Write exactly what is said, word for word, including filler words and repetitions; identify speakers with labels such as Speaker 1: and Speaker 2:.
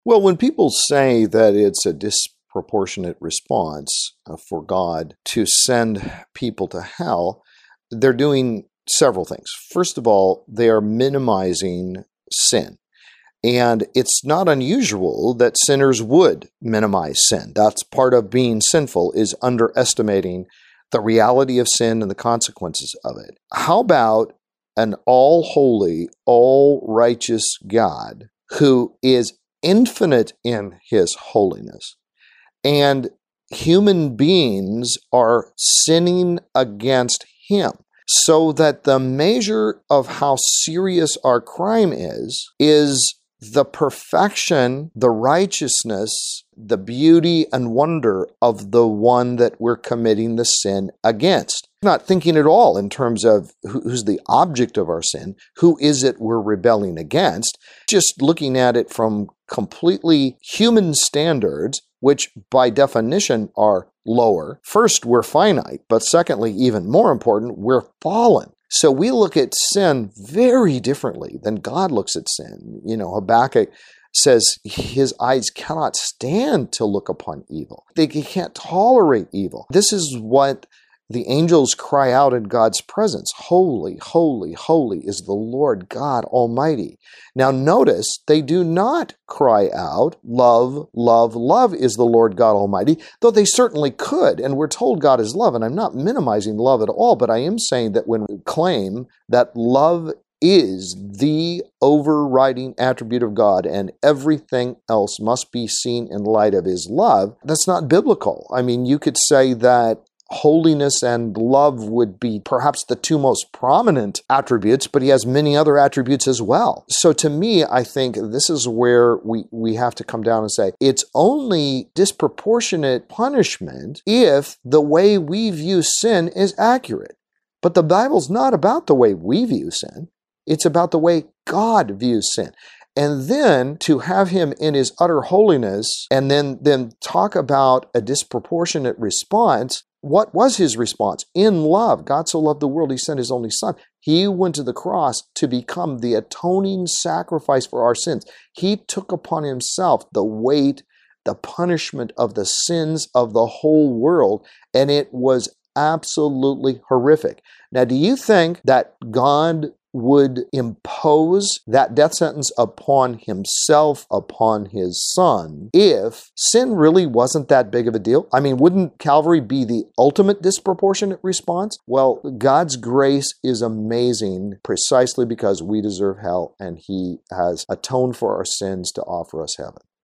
Speaker 1: Well, when people say that it's a disproportionate response uh, for God to send people to hell, they're doing several things. First of all, they are minimizing sin. And it's not unusual that sinners would minimize sin. That's part of being sinful, is underestimating the reality of sin and the consequences of it. How about an all-holy, all-righteous God who is infinite in his holiness, and human beings are sinning against him, so that the measure of how serious our crime is, is the perfection, the righteousness, the beauty and wonder of the one that we're committing the sin against. Not thinking at all in terms of who's the object of our sin, who is it we're rebelling against, just looking at it from completely human standards, which by definition are lower. First, we're finite, but secondly, even more important, we're fallen. So we look at sin very differently than God looks at sin. You know, Habakkuk says his eyes cannot stand to look upon evil. They can't tolerate evil. This is what the angels cry out in God's presence. Holy, holy, holy is the Lord God Almighty. Now notice, they do not cry out, love, love, love is the Lord God Almighty, though they certainly could, and we're told God is love, and I'm not minimizing love at all, but I am saying that when we claim that love is the overriding attribute of God and everything else must be seen in light of his love, that's not biblical. I mean, you could say that holiness and love would be perhaps the two most prominent attributes, but he has many other attributes as well. So to me, I think this is where we, we have to come down and say, it's only disproportionate punishment if the way we view sin is accurate. But the Bible's not about the way we view sin. It's about the way God views sin. And then to have him in his utter holiness and then, then talk about a disproportionate response. What was his response? In love, God so loved the world, he sent his only son. He went to the cross to become the atoning sacrifice for our sins. He took upon himself the weight, the punishment of the sins of the whole world, and it was absolutely horrific. Now, do you think that God would impose that death sentence upon himself, upon his son, if sin really wasn't that big of a deal? I mean, wouldn't Calvary be the ultimate disproportionate response? Well, God's grace is amazing precisely because we deserve hell, and he has atoned for our sins to offer us heaven.